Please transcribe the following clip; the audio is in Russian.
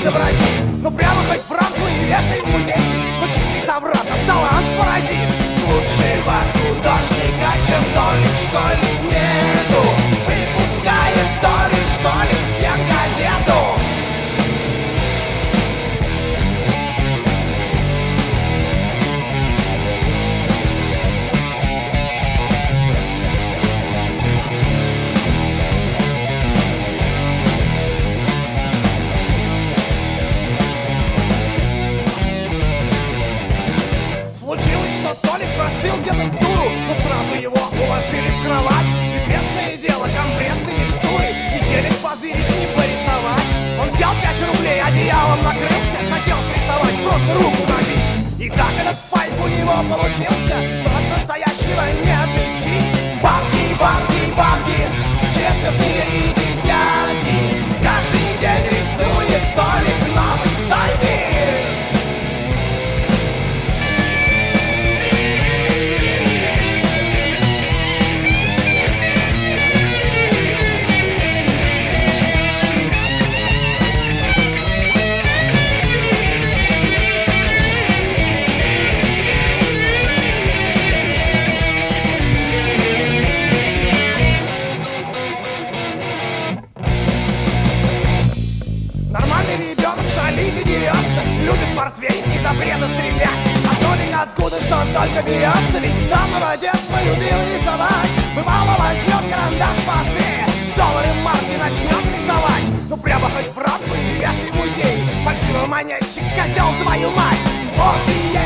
изобрази. Ну прямо хоть в рамку и вешай в музей. Ну чистый совратов, талант паразит. Лучшего художника, чем Толик в школе нету. Выпускает Толик в школе стенгазету. Случилось, что Толик простыл где-то с дуру, но сразу его уложили в кровать. Известное дело, компрессы, микстуры и телек позырить не порисовать. Он взял 5 рублей, одеялом накрылся, хотел срисовать, просто руку набить. И так этот файт у него получился, что от настоящего не отличить. Бабки, бабки, бабки, четвертые и десятки. Каждый день рисует Толик новый стальки. Любит портвейн и запрета стрелять. А Толик откуда что он только берется, ведь с самого детства любил рисовать. Бывало возьмет карандаш поострее, доллары марки начнет рисовать. Ну прямо хоть в рамку и вешай в музей. Фальшивый монетчик, козел твою мать. Сфотки